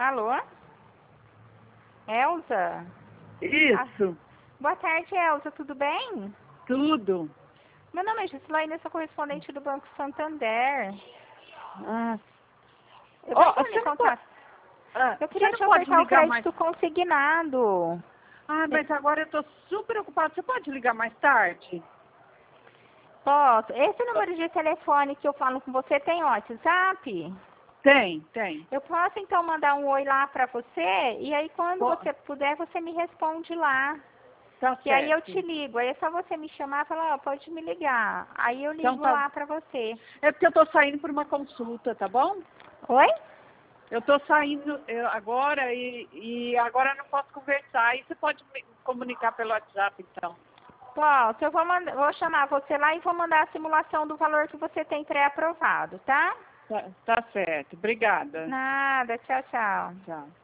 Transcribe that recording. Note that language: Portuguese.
Alô? Elza? Isso, Boa tarde, Elza. Tudo bem? tudo. Meu nome é Gislaine, eu sou correspondente do Banco Santander. Ah, Eu ó, tô entrando você em não pode, contato. ah, Eu você queria não te pode ofertar o ligar mais. crédito consignado. Ah, mas agora eu tô super ocupada. Você pode ligar mais tarde? Posso? Esse número de telefone que eu falo com você tem WhatsApp? Tem. Eu posso então mandar um oi lá pra você e aí quando Po- você puder você me responde lá. Tá E aí eu certo. te ligo. Aí é só você me chamar e falar, ó, pode me ligar. Aí eu Então ligo tá. lá pra você. É porque eu tô saindo por uma consulta, tá bom? Oi? Eu tô saindo agora e agora eu não posso conversar. Aí você pode me comunicar pelo WhatsApp, então. Posso, vou chamar você lá e vou mandar a simulação do valor que você tem pré-aprovado, tá? Tá certo. Obrigada. Nada, tchau, tchau. Tchau.